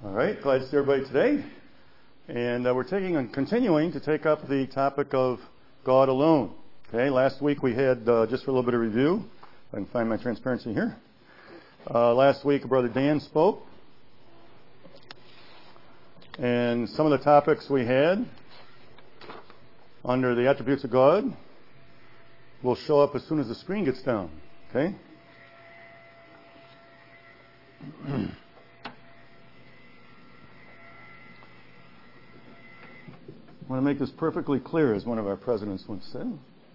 All right, glad to see everybody today. And we're continuing to take up the topic of God alone. Okay, last week we had, just for a little bit of review, if I can find my transparency here. Last week Brother Dan spoke. And some of the topics we had under the attributes of God will show up as soon as the screen gets down. Okay? I want to make this perfectly clear, as one of our presidents once said.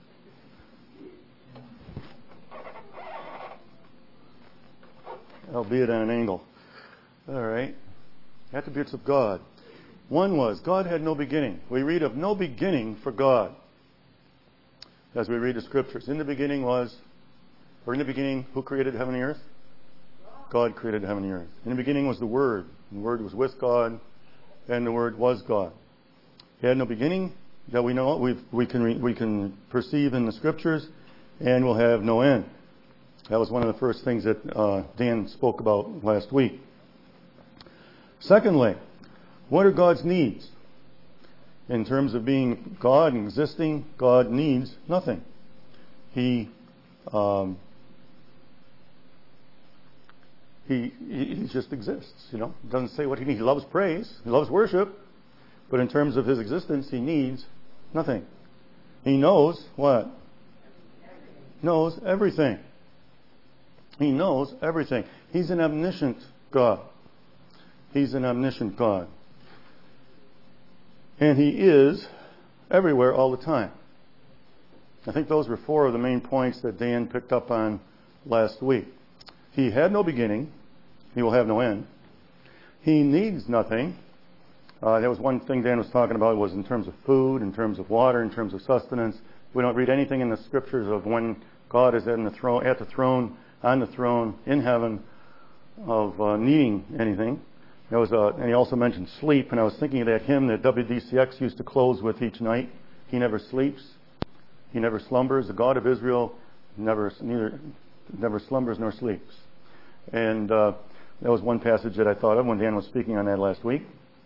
Albeit at an angle. All right. Attributes of God. One was, God had no beginning. We read of no beginning for God as we read the Scriptures. In the beginning, who created heaven and earth? God created heaven and earth. In the beginning was the Word. And the Word was with God, and the Word was God. He had no beginning that we know. We can perceive in the Scriptures, and will have no end. That was one of the first things that Dan spoke about last week. Secondly, what are God's needs? In terms of being God and existing, God needs nothing. He just exists. Doesn't say what he needs. He loves praise. He loves worship. But in terms of his existence, he needs nothing. He knows what? Knows everything. He knows everything. He's an omniscient God. He's an omniscient God. And he is everywhere all the time. I think those were four of the main points that Dan picked up on last week. He had no beginning. He will have no end. He needs nothing. That was one thing Dan was talking about, was in terms of food, in terms of water, in terms of sustenance. We don't read anything in the Scriptures of when God is on the throne, in heaven, of needing anything. And he also mentioned sleep, and I was thinking of that hymn that WDCX used to close with each night. He never sleeps. He never slumbers. The God of Israel never slumbers nor sleeps. And that was one passage that I thought of when Dan was speaking on that last week.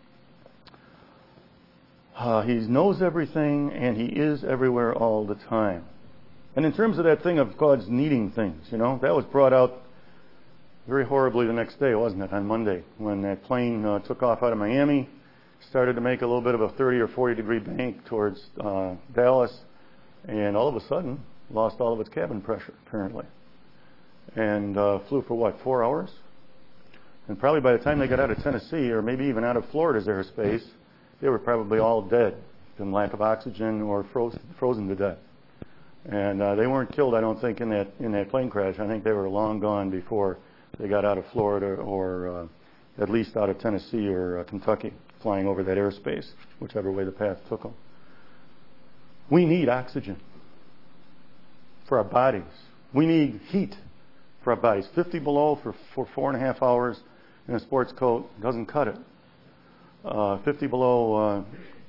He knows everything, and he is everywhere all the time. And in terms of that thing of God's needing things, that was brought out very horribly the next day, wasn't it, on Monday, when that plane took off out of Miami, started to make a little bit of a 30 or 40 degree bank towards Dallas, and all of a sudden lost all of its cabin pressure, apparently. And flew for 4 hours? And probably by the time they got out of Tennessee, or maybe even out of Florida's airspace, they were probably all dead from lack of oxygen or frozen to death. And they weren't killed, I don't think, in that plane crash. I think they were long gone before they got out of Florida, or at least out of Tennessee or Kentucky, flying over that airspace, whichever way the path took them. We need oxygen for our bodies. We need heat for our bodies. 50 below for 4.5 hours in a sports coat doesn't cut it. 50 below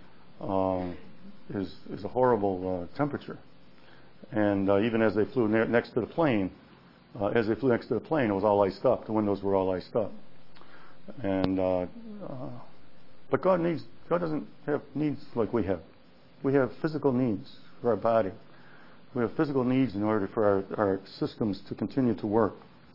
is a horrible temperature. And even as they flew next to the plane, it was all iced up. The windows were all iced up. And but God doesn't have needs like we have. We have physical needs for our body. We have physical needs in order for our systems to continue to work.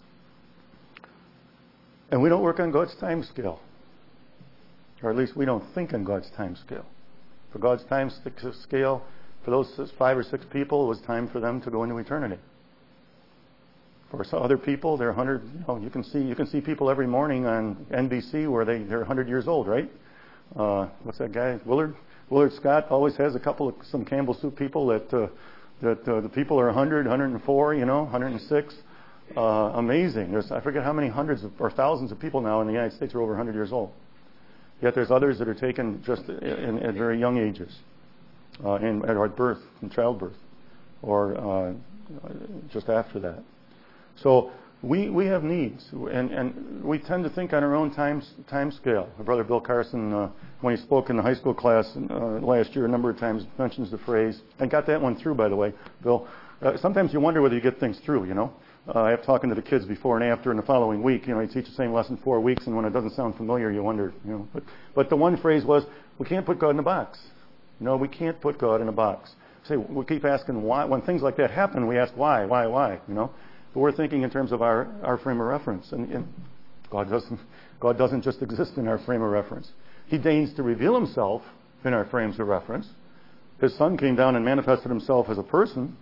And we don't work on God's time scale. Or at least we don't think on God's time scale. For God's time scale, for those 5 or 6 people, it was time for them to go into eternity. For some other people, they're 100. You can see people every morning on NBC where they're 100 years old, right? What's that guy? Willard Scott always has some Campbell Soup people that the people are 100, 104, 106. Amazing. I forget how many hundreds or thousands of people now in the United States are over 100 years old. Yet there's others that are taken just at very young ages, at birth, in childbirth, or just after that. So we have needs, and we tend to think on our own time scale. My brother Bill Carson, when he spoke in the high school class last year, a number of times mentions the phrase. I got that one through, by the way, Bill. Sometimes you wonder whether you get things through. I have talking to the kids before and after and the following week. You teach the same lesson 4 weeks, and when it doesn't sound familiar, you wonder, But the one phrase was, we can't put God in a box. We can't put God in a box. We keep asking why. When things like that happen, we ask why. But we're thinking in terms of our frame of reference. And God doesn't just exist in our frame of reference. He deigns to reveal himself in our frames of reference. His Son came down and manifested himself as a person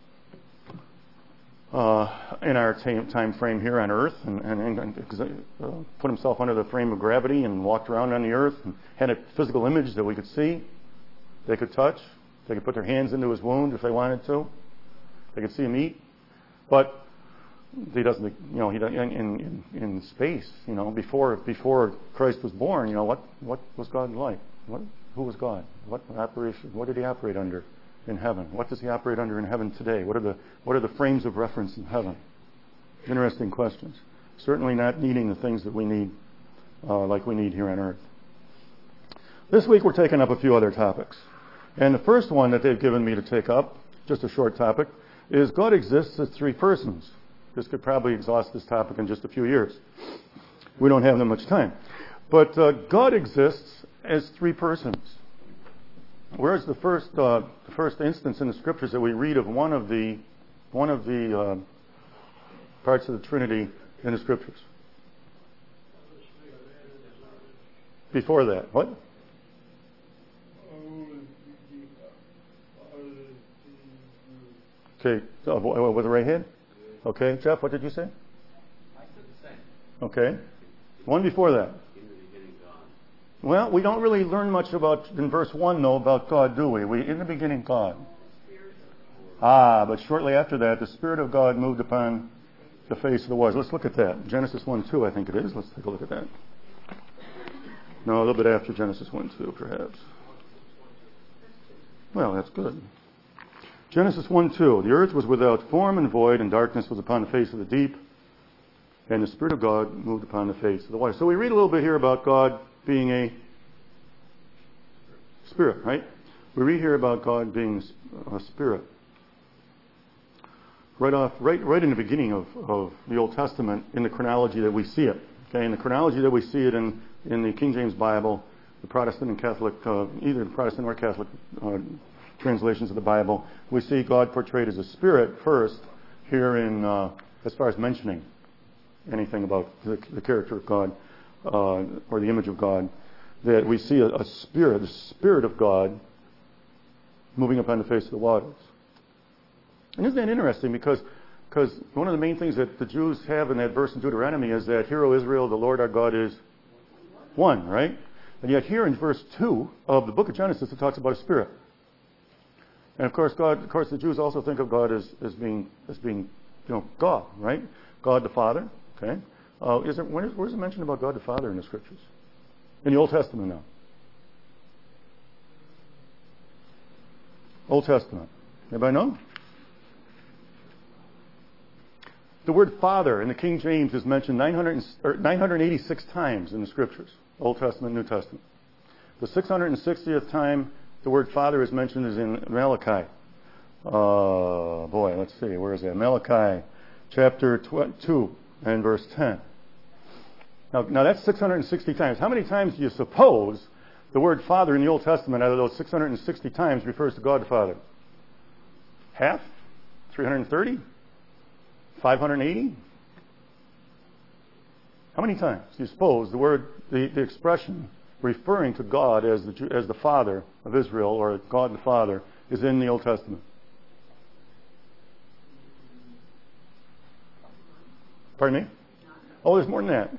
in our time frame here on earth and put himself under the frame of gravity and walked around on the earth and had a physical image that we could see, they could touch, they could put their hands into his wound if they wanted to, they could see him eat. But he doesn't, he doesn't, in space, before Christ was born, what was God like? Who was God? What did he operate under in heaven? What does he operate under in heaven today? What are the frames of reference in heaven? Interesting questions. Certainly not needing the things that we need, like we need here on earth. This week we're taking up a few other topics. And the first one that they've given me to take up, just a short topic, is God exists as three persons. This could probably exhaust this topic in just a few years. We don't have that much time. But God exists as three persons. Where's the first instance in the Scriptures that we read of one of the parts of the Trinity in the Scriptures? Before that, what? Okay, with the right hand? Okay, Jeff, what did you say? I said the same. Okay. One before that. In the beginning, God. Well, we don't really learn much in verse 1, though, about God, do we? In the beginning, God. But shortly after that, the Spirit of God moved upon the face of the waters. Let's look at that. Genesis 1:2, I think it is. Let's take a look at that. No, a little bit after Genesis 1:2, perhaps. Well, that's good. Genesis 1:2, the earth was without form and void, and darkness was upon the face of the deep, and the Spirit of God moved upon the face of the waters. So we read a little bit here about God being a spirit, right? We read here about God being a spirit. Right in the beginning of the Old Testament, in the chronology that we see it. Okay, in the chronology that we see it in the King James Bible, the Protestant and Catholic, either the Protestant or Catholic translations of the Bible, we see God portrayed as a spirit first here in as far as mentioning anything about the character of God or the image of God, that we see a spirit, the Spirit of God moving upon the face of the waters. And isn't that interesting? Because one of the main things that the Jews have in that verse in Deuteronomy is that, "Hear, O Israel, the Lord our God is one," right? And yet here in verse 2 of the book of Genesis, it talks about a spirit. And of course, the Jews also think of God as being God, right? God the Father. Okay. Where's it mentioned about God the Father in the Scriptures? In the Old Testament now. Old Testament. Anybody know? The word Father in the King James is mentioned 986 times in the Scriptures, Old Testament, New Testament. The 660th time the word Father is mentioned is in Malachi. Let's see, where is that? Malachi chapter 2 and verse 10. Now that's 660 times. How many times do you suppose the word Father in the Old Testament out of those 660 times refers to God the Father? Half? 330? 580? How many times do you suppose the expression referring to God as the Father of Israel, or God the Father, is in the Old Testament? Pardon me? Oh, there's more than that.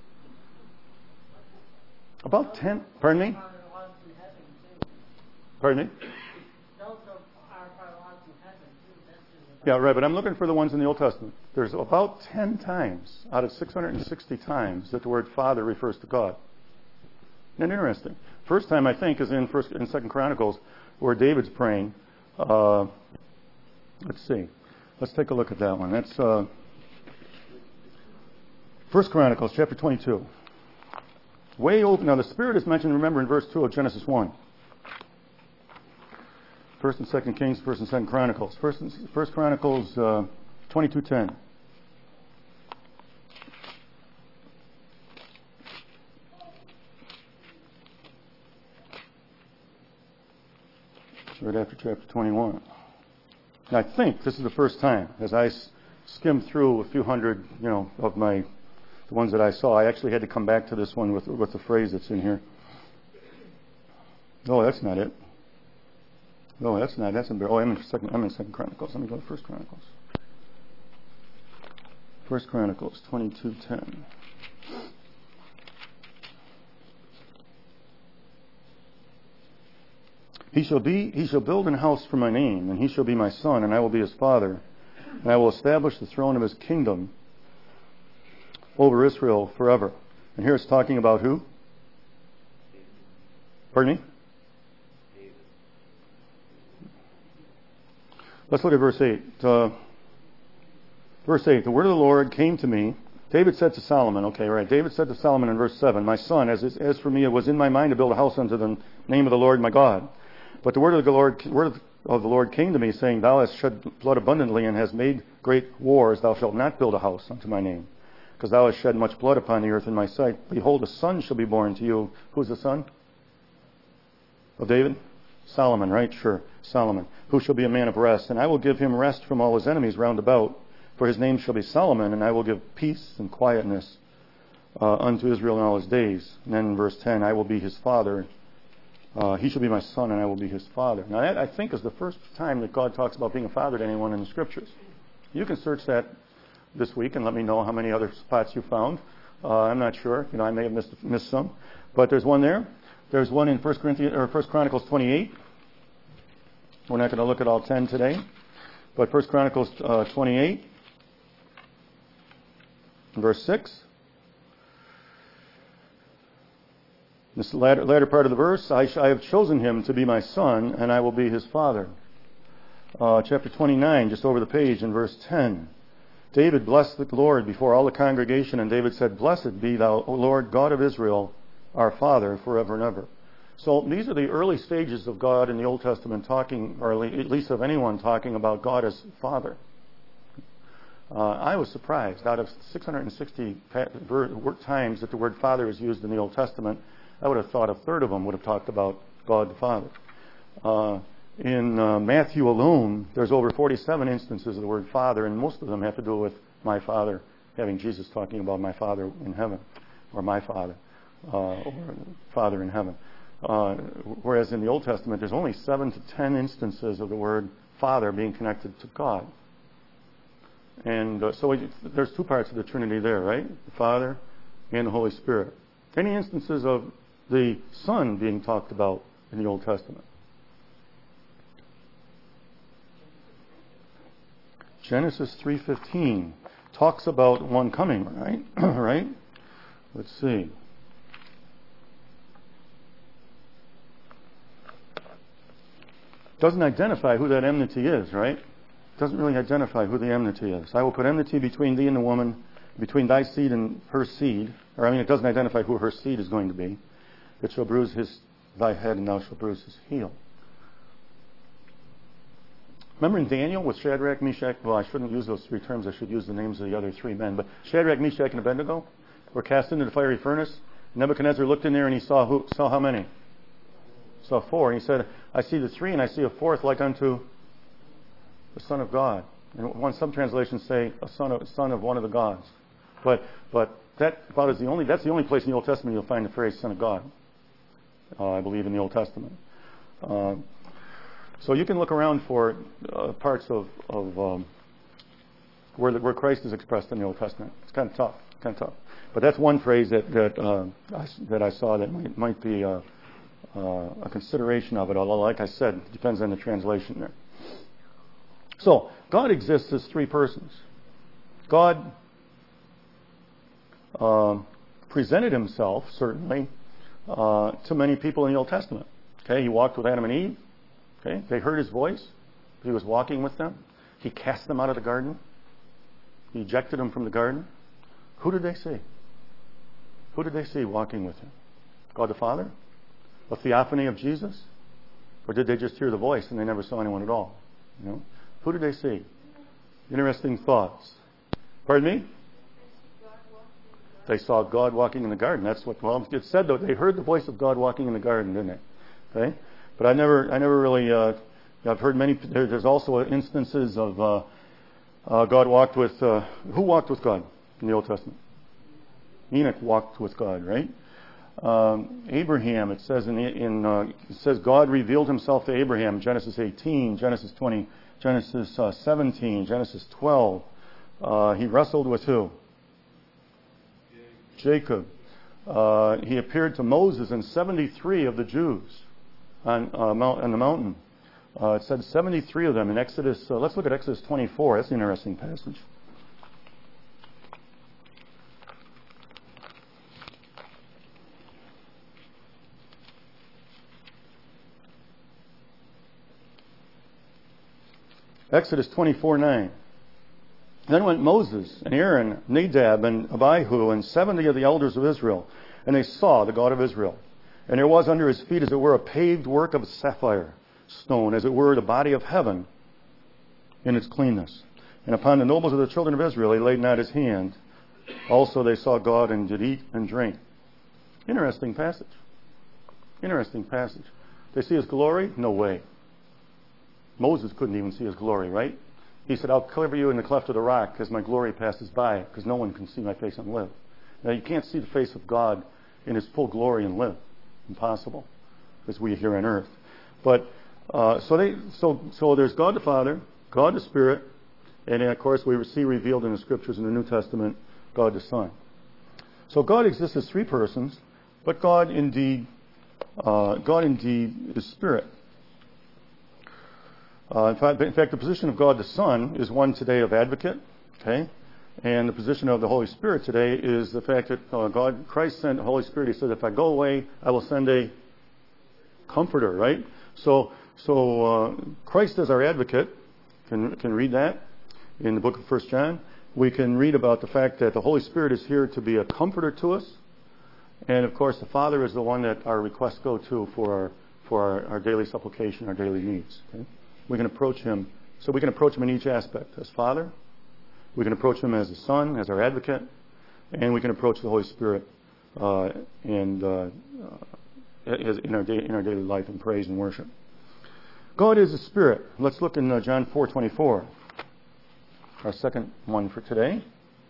About 10. Pardon me? Pardon me? Yeah, right, but I'm looking for the ones in the Old Testament. There's about 10 times out of 660 times that the word Father refers to God. Isn't that interesting? First time, I think, is in 2 Chronicles, where David's praying. Let's see. Let's take a look at that one. That's 1 Chronicles, chapter 22. Way over. Now, the Spirit is mentioned, remember, in verse 2 of Genesis 1. 1 and 2 Kings, 1 and 2 Chronicles. 1 Chronicles 22:10. right after chapter 21. And I think this is the first time, as I skimmed through a few hundred, of the ones that I saw, I actually had to come back to this one with the phrase that's in here. Oh, that's not it. No, that's not. That's in. Oh, I'm in Second Chronicles. Let me go to First Chronicles. First Chronicles 22:10. He shall build an house for my name, and he shall be my son, and I will be his father, and I will establish the throne of his kingdom over Israel forever. And here it's talking about who? Pardon me? Let's look at verse 8. Verse 8, the word of the Lord came to me. David said to Solomon, okay, right. David said to Solomon in verse 7, my son, as for me, it was in my mind to build a house unto the name of the Lord my God. But the word of the Lord came to me, saying, thou hast shed blood abundantly and hast made great wars. Thou shalt not build a house unto my name, because thou hast shed much blood upon the earth in my sight. Behold, a son shall be born to you. Who's the son of David? Solomon, right? Sure, Solomon. Who shall be a man of rest, and I will give him rest from all his enemies round about. For his name shall be Solomon, and I will give peace and quietness unto Israel in all his days. And then in verse 10, I will be his father. He shall be my son, and I will be his father. Now that, I think, is the first time that God talks about being a father to anyone in the Scriptures. You can search that this week and let me know how many other spots you found. I'm not sure. I may have missed some. But there's one there. There's one in 1 Chronicles 28. We're not going to look at all 10 today. But 1 Chronicles 28, verse 6. This latter part of the verse, I have chosen him to be my son, and I will be his father. Chapter 29, just over the page in verse 10. David blessed the Lord before all the congregation, and David said, blessed be thou, O Lord, God of Israel, our Father, forever and ever. So these are the early stages of God in the Old Testament talking, or at least of anyone talking about God as Father. I was surprised. Out of 660 times that the word Father is used in the Old Testament, I would have thought a third of them would have talked about God the Father. In Matthew alone, there's over 47 instances of the word Father, and most of them have to do with my Father, having Jesus talking about my Father in heaven, or my Father, or Father in heaven. Whereas in the Old Testament, there's only 7 to 10 instances of the word Father being connected to God. And so there's two parts of the Trinity there, right? The Father and the Holy Spirit. Any instances of the Son being talked about in the Old Testament? Genesis 3:15 talks about one coming, right? Right? Let's see. Doesn't identify who that enmity is, right? Doesn't really identify who the enmity is. I will put enmity between thee and the woman, between thy seed and her seed. It doesn't identify who her seed is going to be. It shall bruise thy head, and thou shalt bruise his heel. Remember in Daniel with Shadrach, Meshach, well, I shouldn't use those three terms. I should use the names of the other three men. But Shadrach, Meshach, and Abednego were cast into the fiery furnace. Nebuchadnezzar looked in there and he saw how many? Saw 4. And he said, I see the 3 and I see a 4th like unto the Son of God. And some translations say a son of one of the gods. But that's the only place in the Old Testament you'll find the phrase Son of God. I believe in the Old Testament. So you can look around for parts of where Christ is expressed in the Old Testament. It's kind of tough. But that's one phrase that I saw that might be a consideration of it. Although, like I said, it depends on the translation there. So God exists as 3 persons. God presented himself certainly to many people in the Old Testament. Okay, he walked with Adam and Eve. Okay, they heard his voice. He was walking with them. He cast them out of the garden. He ejected them from the garden. Who did they see? Who did they see walking with him? God the Father? A theophany of Jesus? Or did they just hear the voice and they never saw anyone at all? Who did they see? Interesting thoughts. Pardon me? They saw God walking in the garden. That's what it said though. They heard the voice of God walking in the garden, didn't they? Okay? But I never really I've heard there's also instances of God walked with, who walked with God in the Old Testament? Enoch walked with God, right? Abraham, it says it says God revealed himself to Abraham, Genesis 18, Genesis 20, Genesis 17, Genesis 12. He wrestled with who? Jacob. He appeared to Moses and 73 of the Jews on the mountain. It said 73 of them in Exodus. Let's look at Exodus 24. That's an interesting passage. Exodus 24:9. Then went Moses and Aaron, Nadab and Abihu, and 70 of the elders of Israel, and they saw the God of Israel. And there was under his feet, as it were, a paved work of sapphire stone, as it were, the body of heaven in its cleanness. And upon the nobles of the children of Israel he laid not his hand. Also they saw God and did eat and drink. Interesting passage. Interesting passage. They see his glory? No way. Moses couldn't even see his glory, right? He said, I'll cover you in the cleft of the rock as my glory passes by, because no one can see my face and live. Now, you can't see the face of God in his full glory and live. Impossible, as we here on earth. But so there's God the Father, God the Spirit, and then, of course, we see revealed in the Scriptures in the New Testament, God the Son. So God exists as three persons, but God indeed is Spirit. In fact, the position of God the Son is one today of advocate, okay? And the position of the Holy Spirit today is the fact that Christ sent the Holy Spirit. He said, if I go away, I will send a comforter, right? So Christ as our advocate, can read that in the book of 1 John. We can read about the fact that the Holy Spirit is here to be a comforter to us. And of course, the Father is the one that our requests go to for our daily supplication, our daily needs. Okay? We can approach him. So we can approach him in each aspect. As Father, we can approach him as a Son, as our advocate, and we can approach the Holy Spirit in our daily life in praise and worship. God is a Spirit. Let's look in John 4:24, our second one for today.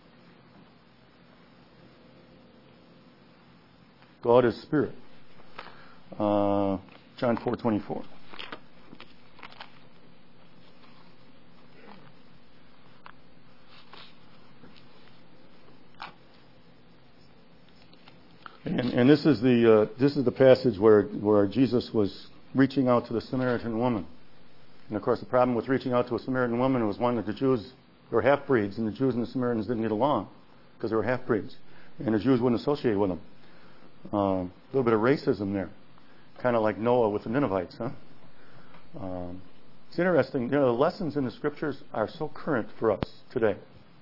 God is Spirit. John 4:24. And this is the passage where Jesus was reaching out to the Samaritan woman. And of course, the problem with reaching out to a Samaritan woman was one that the Jews were half-breeds, and the Jews and the Samaritans didn't get along because they were half-breeds, and the Jews wouldn't associate with them. A little bit of racism there, kind of like Noah with the Ninevites, huh? It's interesting. The lessons in the Scriptures are so current for us today.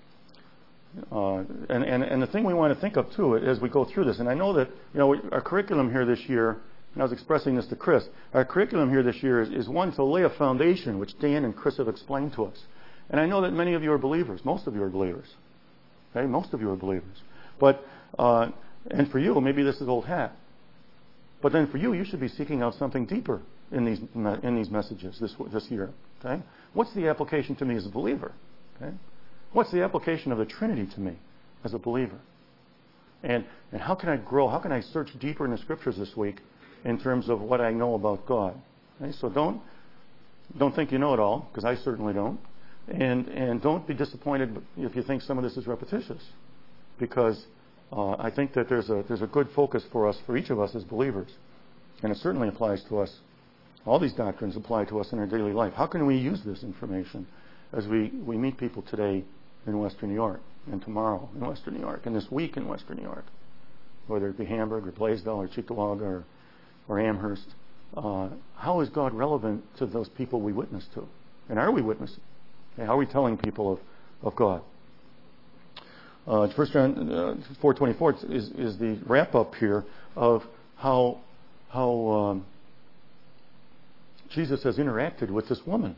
And the thing we want to think of too as we go through this, and I know that our curriculum here this year, and I was expressing this to Chris, our curriculum here this year is one to lay a foundation, which Dan and Chris have explained to us. And I know that many of you are believers, most of you are believers, okay? Most of you are believers. But and for you, maybe this is old hat. But then for you, you should be seeking out something deeper in these messages this year. Okay, what's the application to me as a believer? Okay. What's the application of the Trinity to me as a believer? And how can I grow? How can I search deeper in the Scriptures this week in terms of what I know about God? Okay? So don't think you know it all, because I certainly don't. And don't be disappointed if you think some of this is repetitious, because I think that there's a good focus for us, for each of us as believers, and it certainly applies to us. All these doctrines apply to us in our daily life. How can we use this information as we meet people today in Western New York, and tomorrow in Western New York, and this week in Western New York, whether it be Hamburg or Blaisdell or Cheektowaga or Amherst? How is God relevant to those people we witness to? And are we witnessing? Okay, how are we telling people of God? 1 John 4:24 is the wrap-up here of how Jesus has interacted with this woman.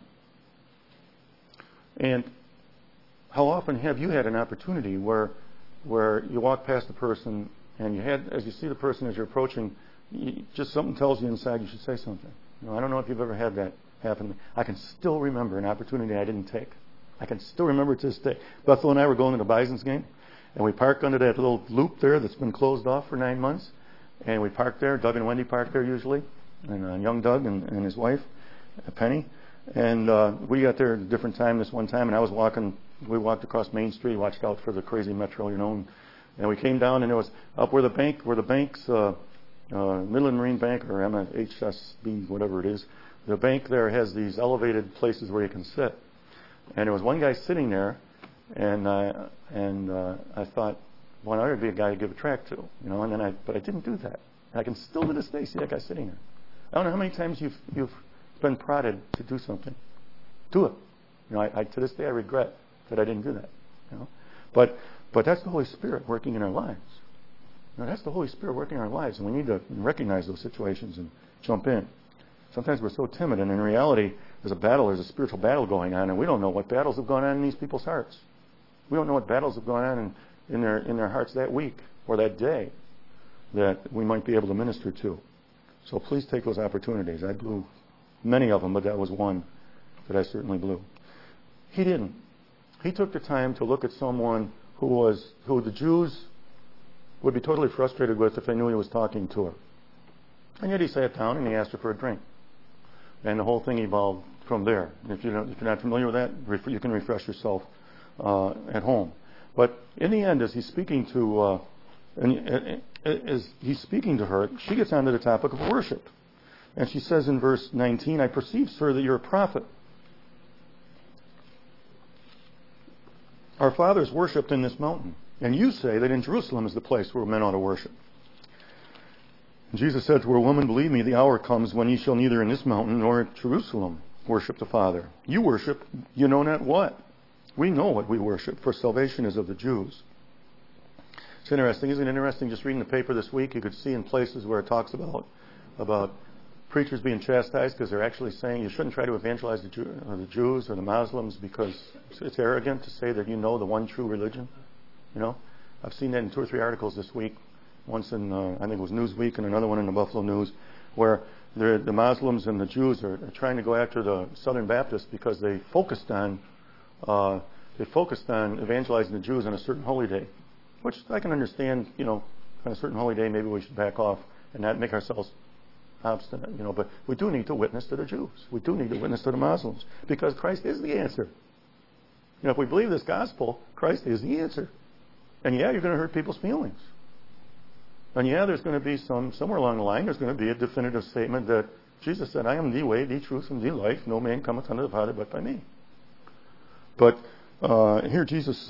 And how often have you had an opportunity where you walk past a person and as you see the person as you're approaching, just something tells you inside you should say something. I don't know if you've ever had that happened to me. I can still remember an opportunity I didn't take. I can still remember it to this day. Bethel and I were going to the Bison's game, and we parked under that little loop there that's been closed off for 9 months. And we parked there. Doug and Wendy parked there usually, and young Doug and his wife, Penny. And we got there at a different time this one time, and I was walking. We walked across Main Street, watched out for the crazy metro, and we came down, and it was up where the banks, Midland Marine Bank or MHSB, whatever it is. The bank there has these elevated places where you can sit, and there was one guy sitting there, and I thought, well, I ought to be a guy to give a tract to, but I didn't do that. And I can still to this day see that guy sitting there. I don't know how many times you've been prodded to do something. Do it. To this day I regret that I didn't do that. But that's the Holy Spirit working in our lives. That's the Holy Spirit working in our lives, and we need to recognize those situations and jump in. Sometimes we're so timid, and in reality, there's a spiritual battle going on, and we don't know what battles have gone on in these people's hearts. We don't know what battles have gone on in their hearts that week or that day that we might be able to minister to. So please take those opportunities. I blew many of them, but that was one that I certainly blew. He didn't. He took the time to look at someone who the Jews would be totally frustrated with if they knew he was talking to her. And yet he sat down and he asked her for a drink. And the whole thing evolved from there. If you're not familiar with that, you can refresh yourself at home. But in the end, as he's speaking to her, she gets onto the topic of worship. And she says in verse 19, "I perceive, sir, that you're a prophet. Our fathers worshipped in this mountain, and you say that in Jerusalem is the place where men ought to worship." And Jesus said to her, "Woman, believe me, the hour comes when ye shall neither in this mountain nor at Jerusalem worship the Father. You worship, you know not what. We know what we worship, for salvation is of the Jews." It's interesting. Isn't it interesting just reading the paper this week? You could see in places where it talks about preachers being chastised because they're actually saying you shouldn't try to evangelize the Jews or the Muslims because it's arrogant to say that you know the one true religion. I've seen that in 2 or 3 articles this week. Once in, I think it was Newsweek, and another one in the Buffalo News, where the Muslims and the Jews are trying to go after the Southern Baptists because they focused on evangelizing the Jews on a certain holy day, which I can understand. On a certain holy day, maybe we should back off and not make ourselves obstinate. But we do need to witness to the Jews. We do need to witness to the Muslims because Christ is the answer. If we believe this gospel, Christ is the answer. And yeah, you're going to hurt people's feelings. And yeah, there's going to be somewhere along the line, there's going to be a definitive statement that Jesus said, "I am the way, the truth, and the life. No man cometh unto the Father but by me." But here Jesus,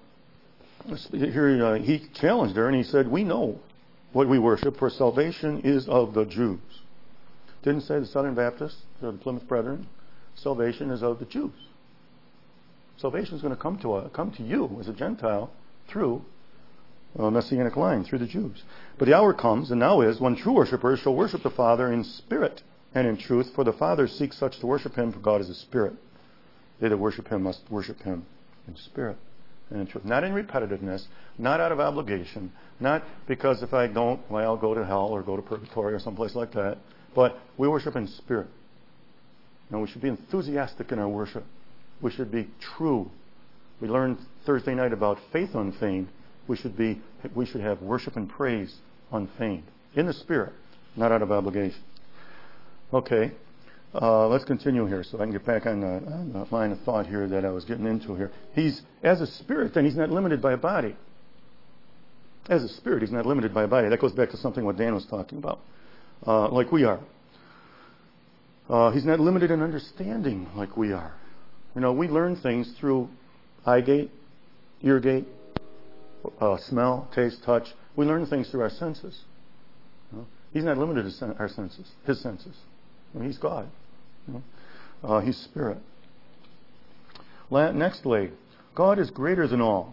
he challenged her and he said, "We know what we worship, for salvation is of the Jews." Didn't say the Southern Baptists or the Plymouth Brethren. Salvation is of the Jews. Salvation is going to come to you as a Gentile through a messianic line, through the Jews. "But the hour comes, and now is, when true worshippers shall worship the Father in spirit and in truth, for the Father seeks such to worship him, for God is a spirit. They that worship him must worship him in spirit and in truth." Not in repetitiveness, not out of obligation, not because if I don't, I'll go to hell or go to purgatory or someplace like that, but we worship in spirit. We should be enthusiastic in our worship. We should be true. We learned Thursday night about faith unfeigned. We should have worship and praise unfeigned, in the spirit, not out of obligation. Okay, let's continue here so I can get back on the line of thought here that I was getting into here. He's, as a spirit, then he's not limited by a body. As a spirit, he's not limited by a body. That goes back to something what Dan was talking about, like we are. He's not limited in understanding like we are. We learn things through eye gate, ear gate, smell, taste, touch. We learn things through our senses. He's not limited to our senses, his senses. He's God. He's spirit. Nextly, God is greater than all,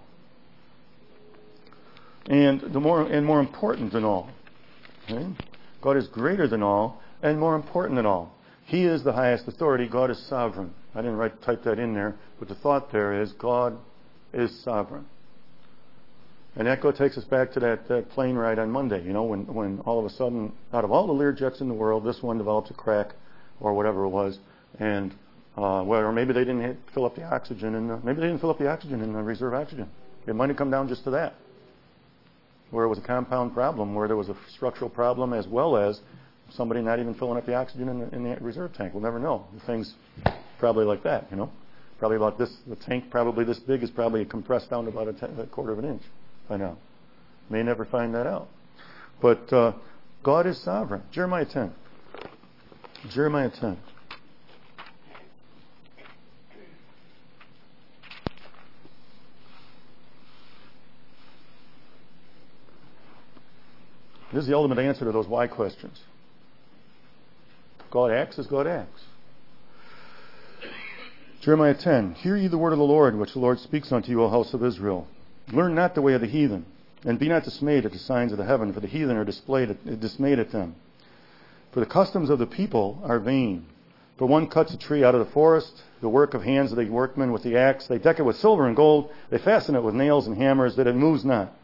and more important than all. Okay? God is greater than all and more important than all. He is the highest authority. God is sovereign. I didn't type that in there, but the thought there is God is sovereign. And that takes us back to that plane ride on Monday, when all of a sudden, out of all the Learjets in the world, this one develops a crack or whatever it was, And or maybe they didn't fill up the oxygen, and maybe they didn't fill up the oxygen in the reserve oxygen. It might have come down just to that, where it was a compound problem, where there was a structural problem as well as somebody not even filling up the oxygen in the reserve tank. We'll never know. The thing's probably like that, Probably about this. The tank probably this big is probably compressed down to about a quarter of an inch by now. May never find that out. But God is sovereign. Jeremiah 10. Jeremiah 10. This is the ultimate answer to those why questions. God acts as God acts. Jeremiah 10. Hear ye the word of the Lord, which the Lord speaks unto you, O house of Israel. Learn not the way of the heathen, and be not dismayed at the signs of the heaven, for the heathen are dismayed at them. For the customs of the people are vain. For one cuts a tree out of the forest, the work of hands of the workmen with the axe. They deck it with silver and gold. They fasten it with nails and hammers, that it moves not.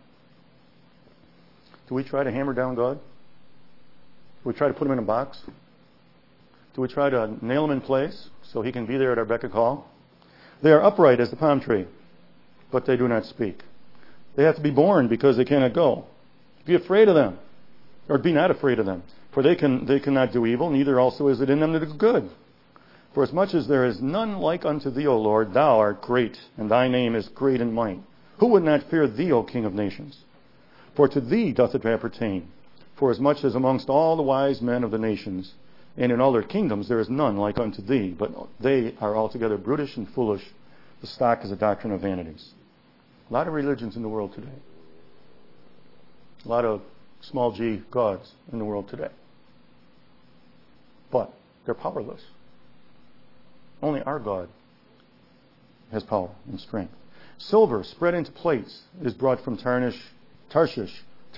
Do we try to hammer down God? Do we try to put him in a box? Do we try to nail him in place so he can be there at our beck and call? They are upright as the palm tree, but they do not speak. They have to be born because they cannot go. Be afraid of them, or be not afraid of them, for they cannot do evil, neither also is it in them that is good. For as much as there is none like unto thee, O Lord, thou art great, and thy name is great in might. Who would not fear thee, O King of nations? For to thee doth it appertain. For as much as amongst all the wise men of the nations, and in all their kingdoms, there is none like unto thee, but they are altogether brutish and foolish. The stock is a doctrine of vanities. A lot of religions in the world today. A lot of small g gods in the world today. But they're powerless. Only our God has power and strength. Silver spread into plates is brought from Tarshish.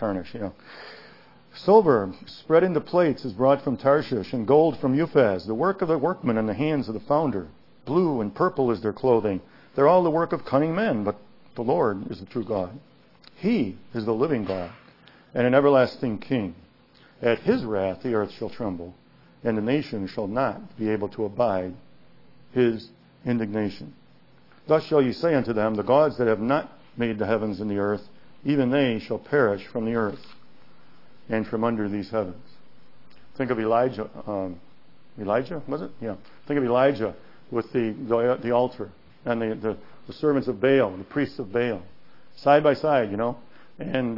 Silver spread into plates is brought from Tarshish, and gold from Uphaz, the work of the workman and the hands of the founder. Blue and purple is their clothing. They're all the work of cunning men, but the Lord is the true God. He is the living God and an everlasting King. At his wrath the earth shall tremble, and the nation shall not be able to abide his indignation. Thus shall ye say unto them, the gods that have not made the heavens and the earth, even they shall perish from the earth and from under these heavens. Think of Elijah. Elijah, was it? Yeah. Think of Elijah with the altar and the servants of Baal, the priests of Baal, side by side, And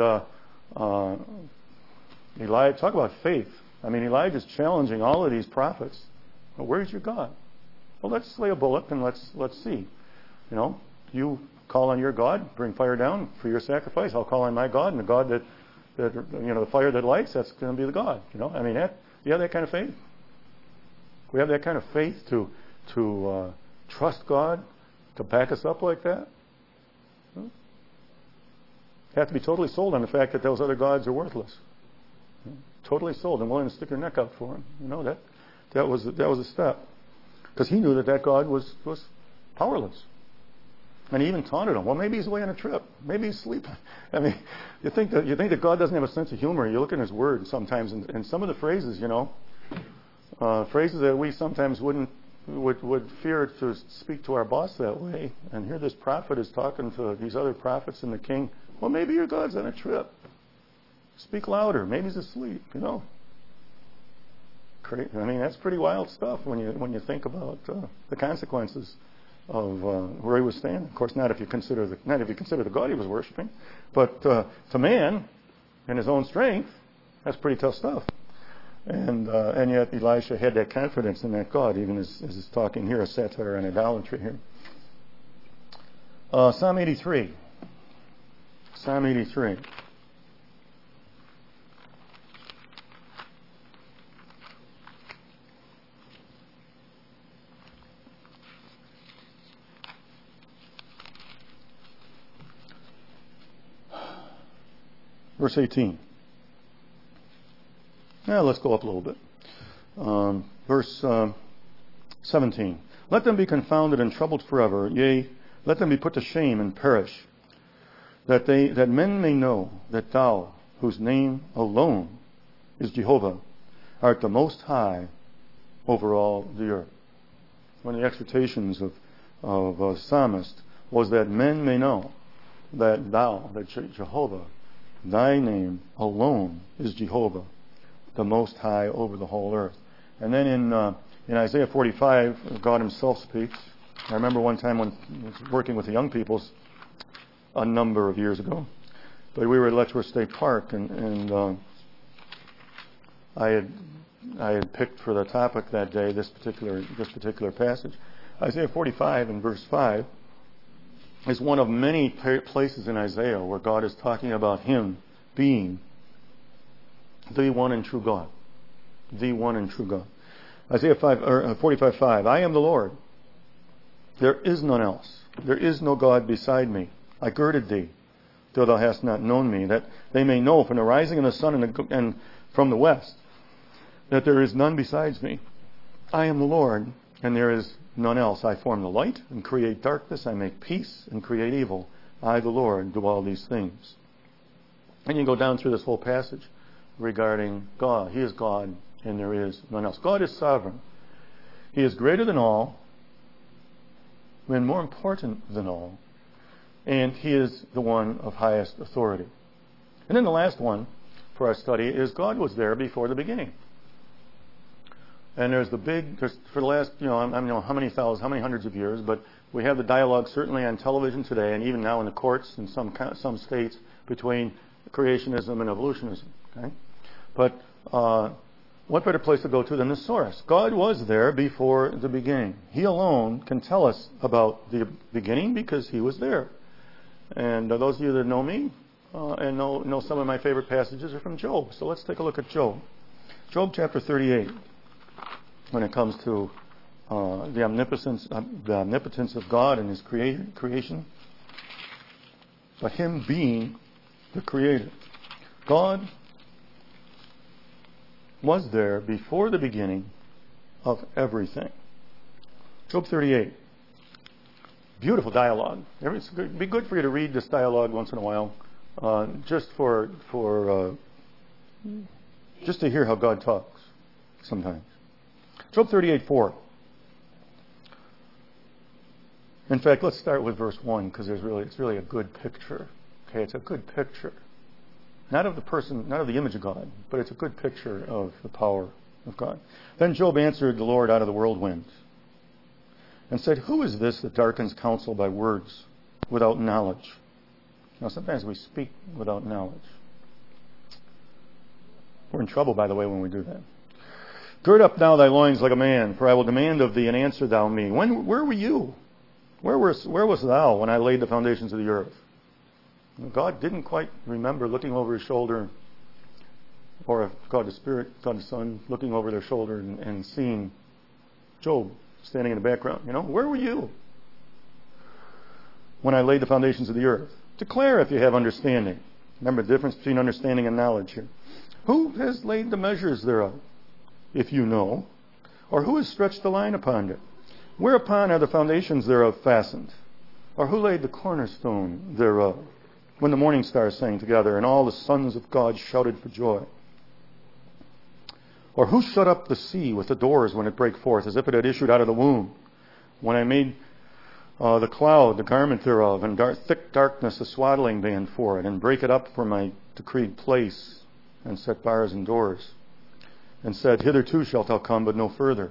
Elijah, talk about faith. I mean, Elijah's challenging all of these prophets. Well, where's your God? Well, let's lay a bullet and let's see. You call on your God, bring fire down for your sacrifice. I'll call on my God, and the God that the fire that lights, that's going to be the God. I mean, you have that kind of faith. We have that kind of faith to trust God to back us up like that. You have to be totally sold on the fact that those other gods are worthless. Totally sold and willing to stick your neck out for him. That was a step, because he knew that God was powerless. And he even taunted him. Well, maybe he's away on a trip. Maybe he's sleeping. I mean, you think that God doesn't have a sense of humor. You look in his word sometimes, and some of the phrases, phrases that we sometimes would fear to speak to our boss that way. And here this prophet is talking to these other prophets and the king. Well, maybe your God's on a trip. Speak louder. Maybe he's asleep. I mean, that's pretty wild stuff when you think about the consequences of where he was standing. Of course, not if you consider the God he was worshiping, but to man in his own strength, that's pretty tough stuff. And yet Elisha had that confidence in that God, even as he's talking here, a satire on idolatry here. Psalm 83. Psalm 83. Verse 18. Now let's go up a little bit. Verse 17. Let them be confounded and troubled forever. Yea, let them be put to shame and perish. That men may know that thou, whose name alone is Jehovah, art the most high over all the earth. one of the exhortations of a psalmist was that men may know that Jehovah, thy name alone is Jehovah, the Most High over the whole earth. And then in Isaiah 45, God himself speaks. I remember one time when I was working with the young peoples a number of years ago, but we were at Letchworth State Park, and I had picked for the topic that day this particular passage. Isaiah 45 in verse 5 is one of many places in Isaiah where God is talking about him being the one and true God. The one and true God. Isaiah 45:5, I am the Lord. There is none else. There is no God beside me. I girded thee, though thou hast not known me, that they may know from the rising of the sun and from the west, that there is none besides me. I am the Lord, and there is none else. I form the light and create darkness. I make peace and create evil. I, the Lord, do all these things. And you go down through this whole passage regarding God. He is God, and there is none else. God is sovereign. He is greater than all, and more important than all. And he is the one of highest authority. And then the last one for our study is God was there before the beginning. And there's for the last, I don't know how many hundreds of years, but we have the dialogue certainly on television today, and even now in the courts in some states, between creationism and evolutionism. Okay? But what better place to go to than the source? God was there before the beginning. He alone can tell us about the beginning because he was there. And those of you that know me and know some of my favorite passages are from Job. So let's take a look at Job. Job chapter 38. When it comes to the omnipotence of God and his creation, but him being the creator. God was there before the beginning of everything. Job 38. Beautiful dialogue. It'd be good for you to read this dialogue once in a while, just to hear how God talks sometimes. Job 38:4. In fact, let's start with verse 1 because it's really a good picture. Okay, it's a good picture. Not of the person, not of the image of God, but it's a good picture of the power of God. Then Job answered the Lord out of the whirlwind and said, who is this that darkens counsel by words without knowledge? Now, sometimes we speak without knowledge. We're in trouble, by the way, when we do that. Gird up now thy loins like a man, for I will demand of thee, and answer thou me. Where were you? Where wast thou when I laid the foundations of the earth? God didn't quite remember looking over his shoulder, or God the Spirit, God the Son, looking over their shoulder and seeing Job standing in the background. Where were you when I laid the foundations of the earth? Declare if you have understanding. Remember the difference between understanding and knowledge here. Who has laid the measures thereof? If you know, or who has stretched the line upon it? Whereupon are the foundations thereof fastened? Or who laid the cornerstone thereof? When the morning stars sang together, and all the sons of God shouted for joy. Or who shut up the sea with the doors when it brake forth, as if it had issued out of the womb? When I made the cloud the garment thereof, and thick darkness a swaddling band for it, and break it up for my decreed place, and set bars and doors. And said, hitherto shalt thou come, but no further.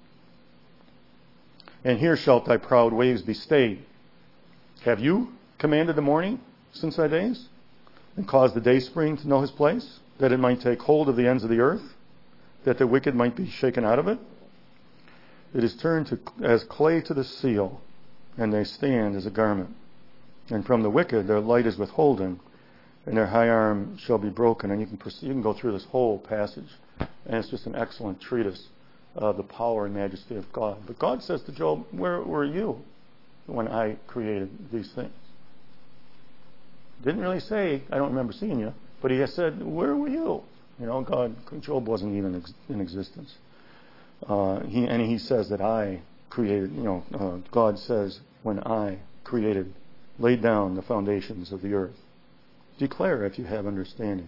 And here shalt thy proud waves be stayed. Have you commanded the morning since thy days? And caused the dayspring to know his place, that it might take hold of the ends of the earth, that the wicked might be shaken out of it? It is turned as clay to the seal, and they stand as a garment. And from the wicked their light is withholden, and their high arm shall be broken. And you can go through this whole passage. And it's just an excellent treatise of the power and majesty of God. But God says to Job, where were you when I created these things? Didn't really say, I don't remember seeing you, but he has said, where were you? Job wasn't even in existence. He says that I created, God says, when I created, laid down the foundations of the earth. Declare if you have understanding.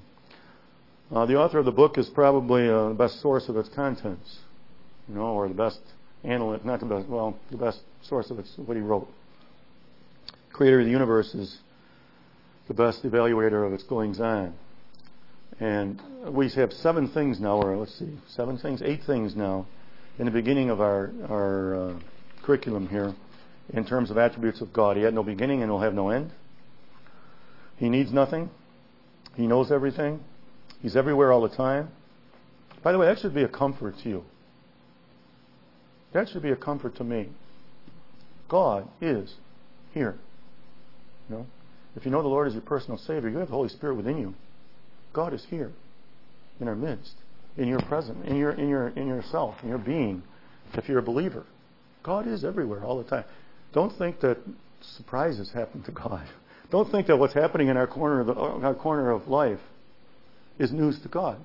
The author of the book is probably the best source of its contents, or the best not the best, well, the best source of it's what he wrote. Creator of the universe is the best evaluator of its goings on. And we have 7 things now, or let's see, 7 things, 8 things now, in the beginning of our curriculum here, in terms of attributes of God. He had no beginning and will have no end. He needs nothing. He knows everything. He's everywhere all the time. By the way, that should be a comfort to you. That should be a comfort to me. God is here. You know? If you know the Lord as your personal Savior, you have the Holy Spirit within you. God is here, in our midst, in your presence, in yourself, in your being. If you're a believer, God is everywhere all the time. Don't think that surprises happen to God. Don't think that what's happening in our corner of life is news to God.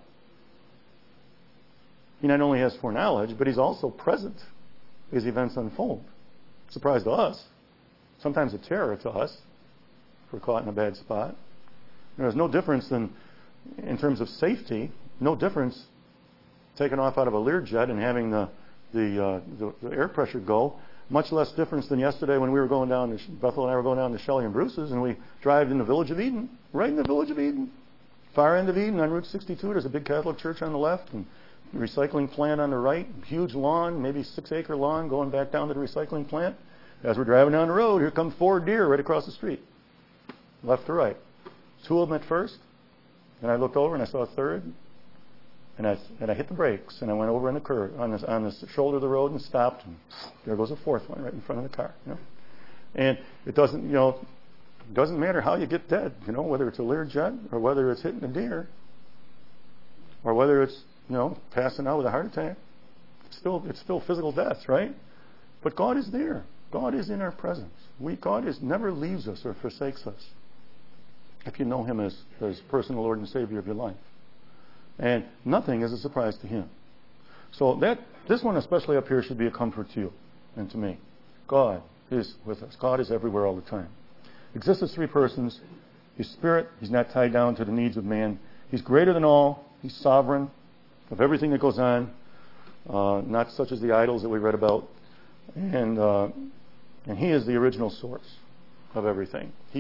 He not only has foreknowledge, but He's also present as events unfold. Surprise to us. Sometimes a terror to us if we're caught in a bad spot. There's no difference than, in terms of safety, no difference taking off out of a Learjet and having the air pressure go. Much less difference than yesterday when we were going down to, Bethel and I were going down to Shelley and Bruce's, and we drive in the village of Eden, right in the village of Eden. Far end of Eden on Route 62, there's a big Catholic church on the left, and recycling plant on the right, huge lawn, maybe 6-acre lawn, going back down to the recycling plant. As we're driving down the road, here come 4 deer right across the street, left to right. 2 of them at first, and I looked over and I saw a third, and I hit the brakes, and I went over on the curve, on the shoulder of the road and stopped, and there goes a 4th one right in front of the car. You know? And it doesn't matter how you get dead, whether it's a Learjet or whether it's hitting a deer or whether it's, passing out with a heart attack. It's still physical death, right? But God is there. God is in our presence. God never leaves us or forsakes us if you know Him as personal Lord and Savior of your life. And nothing is a surprise to Him. So this one especially up here should be a comfort to you and to me. God is with us. God is everywhere all the time. Exists as 3 persons. He's Spirit. He's not tied down to the needs of man. He's greater than all. He's sovereign of everything that goes on, not such as the idols that we read about. And He is the original source of everything. He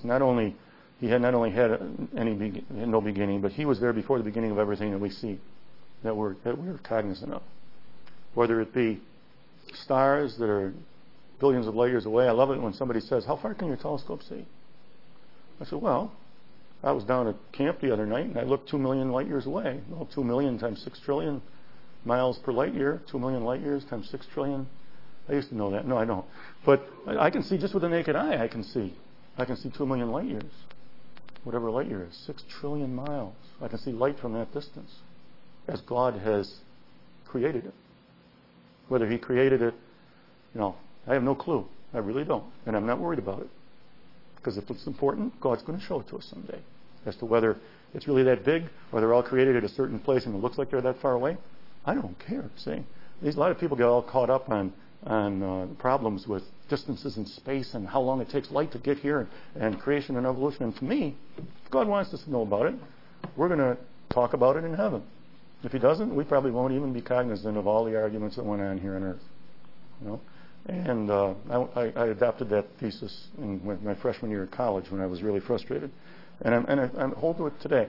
had not only had no beginning, but He was there before the beginning of everything that we see, that we're cognizant of. Whether it be stars that are billions of light years away. I love it when somebody says, "How far can your telescope see?" I said, "Well, I was down at camp the other night and I looked 2 million light years away. Well, 2 million times 6 trillion miles per light year. 2 million light years times 6 trillion. I used to know that. No, I don't. But I can see just with the naked eye. I can see 2 million light years. Whatever light year is, 6 trillion miles. I can see light from that distance, as God has created it. Whether He created it, I have no clue. I really don't, and I'm not worried about it, because if it's important, God's going to show it to us someday. As to whether it's really that big, or they're all created at a certain place and it looks like they're that far away, I don't care. See, a lot of people get all caught up on problems with distances in space and how long it takes light to get here and creation and evolution. And to me, if God wants us to know about it, we're going to talk about it in heaven. If He doesn't, we probably won't even be cognizant of all the arguments that went on here on earth. And I adopted that thesis in my freshman year at college when I was really frustrated, and I hold to it today.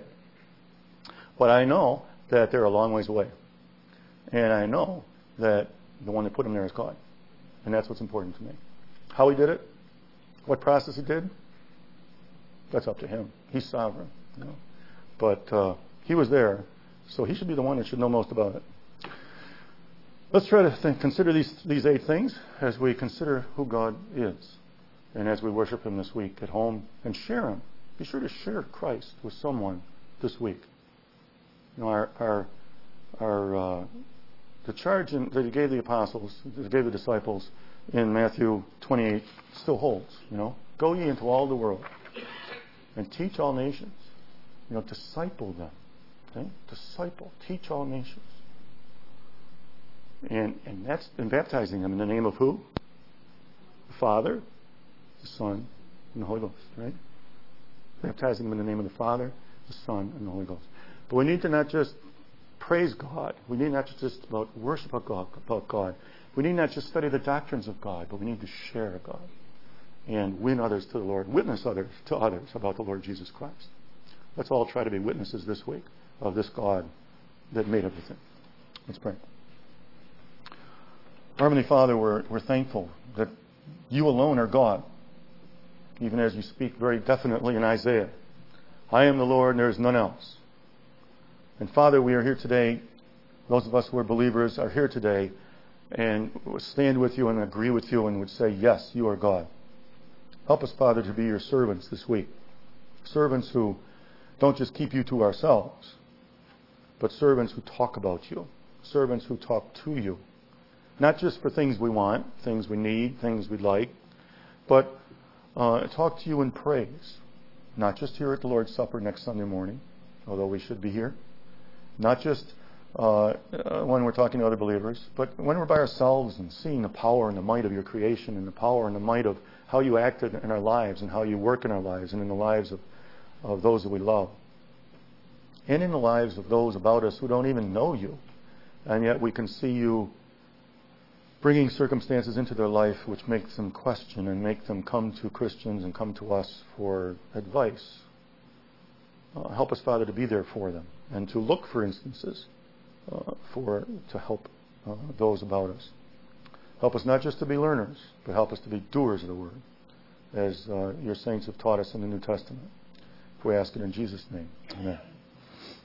But I know that they're a long ways away, and I know that the one that put Him there is God. And that's what's important to me. How He did it, what process He did, that's up to Him. He's sovereign. But He was there, so He should be the one that should know most about it. Let's try to consider these 8 things as we consider who God is, and as we worship Him this week at home, and share Him. Be sure to share Christ with someone this week. The charge that He gave the apostles, that He gave the disciples in Matthew 28 still holds. Go ye into all the world and teach all nations. Disciple them. Okay? Disciple. Teach all nations. And that's in baptizing them in the name of who? The Father, the Son, and the Holy Ghost. Right? Baptizing them in the name of the Father, the Son, and the Holy Ghost. But we need to not just praise God. We need not just about worship about God. We need not just study the doctrines of God, but we need to share God and win others to the Lord, witness others to others about the Lord Jesus Christ. Let's all try to be witnesses this week of this God that made everything. Let's pray. Our Heavenly Father, we're thankful that you alone are God, even as you speak very definitely in Isaiah. I am the Lord, and there is none else. And Father, we are here today. Those of us who are believers are here today and stand with you and agree with you and would say, yes, you are God. Help us, Father, to be your servants this week. Servants who don't just keep you to ourselves, but servants who talk about you. Servants who talk to you. Not just for things we want, things we need, things we'd like, but talk to you in praise. Not just here at the Lord's Supper next Sunday morning, although we should be here. Not just when we're talking to other believers, but when we're by ourselves and seeing the power and the might of your creation and the power and the might of how you acted in our lives and how you work in our lives and in the lives of those that we love. And in the lives of those about us who don't even know you. And yet we can see you bringing circumstances into their life which makes them question and make them come to Christians and come to us for advice. Help us, Father, to be there for them and to look for instances to help those about us. Help us not just to be learners, but help us to be doers of the word, as your saints have taught us in the New Testament. We ask it in Jesus' name. Amen.